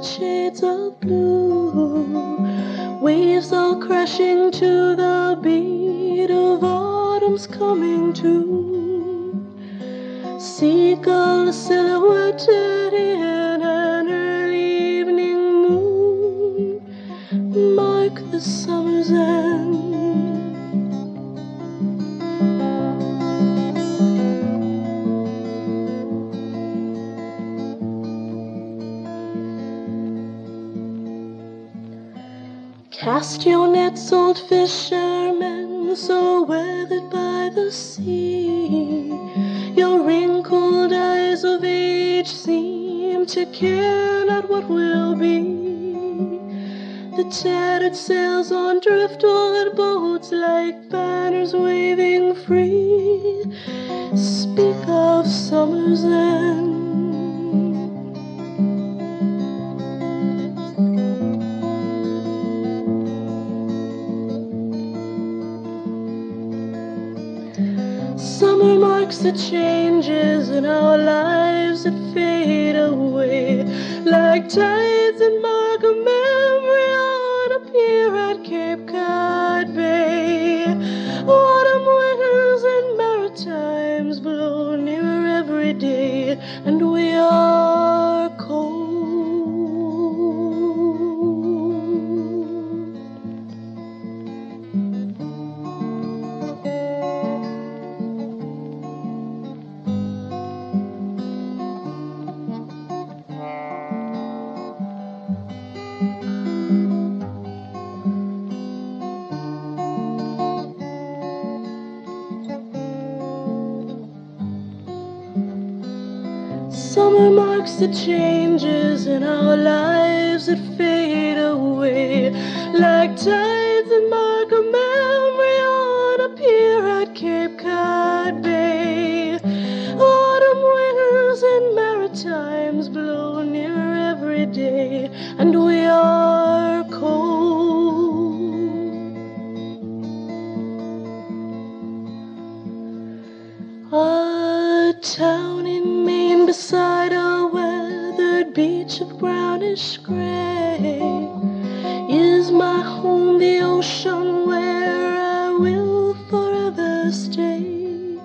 shades of blue, waves all crashing to the beat of autumn's coming to. Seagull silhouetted in an early evening moon mark the summer's end. Cast your nets, old fishermen, so weathered by the sea. Your wrinkled eyes of age seem to care not what will be. The tattered sails on driftwood boats like banners waving free speak of summer's end. Summer marks the changes in our lives that fade away, like tides that mark a memory on a pier at Cape Cod Bay. Autumn winters and maritimes blow nearer every day, and we are cold. Summer marks the changes in our lives that fade away, like tides that mark a memory on a pier at Cape Cod Bay. Autumn winters and maritimes blow nearer every day, and we are cold. A town in Maine beside a weathered beach of brownish gray is my home, the ocean where I will forever stay.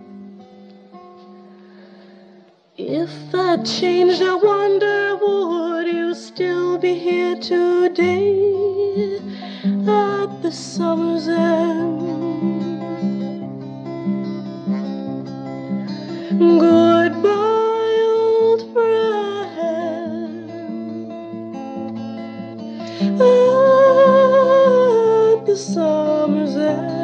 If I changed, I wonder, would you still be here today at the summer's end? Goodbye, old friend, at the summer's end.